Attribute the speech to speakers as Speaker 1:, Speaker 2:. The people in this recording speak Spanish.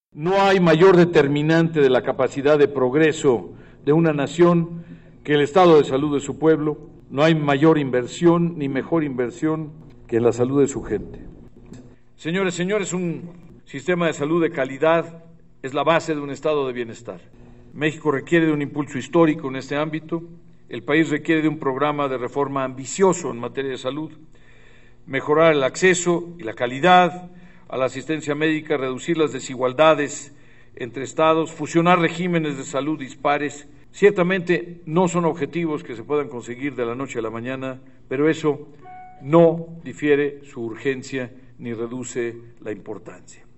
Speaker 1: No hay mayor determinante de la capacidad de progreso de una nación que el estado de salud de su pueblo. No hay mayor inversión ni mejor inversión que la salud de su gente. Señores, un sistema de salud de calidad es la base de un estado de bienestar. México requiere de un impulso histórico en este ámbito. El país requiere de un programa de reforma ambicioso en materia de salud, mejorar el acceso y la calidad a la asistencia médica, reducir las desigualdades entre estados, fusionar regímenes de salud dispares. Ciertamente no son objetivos que se puedan conseguir de la noche a la mañana, pero eso no difiere su urgencia ni reduce la importancia.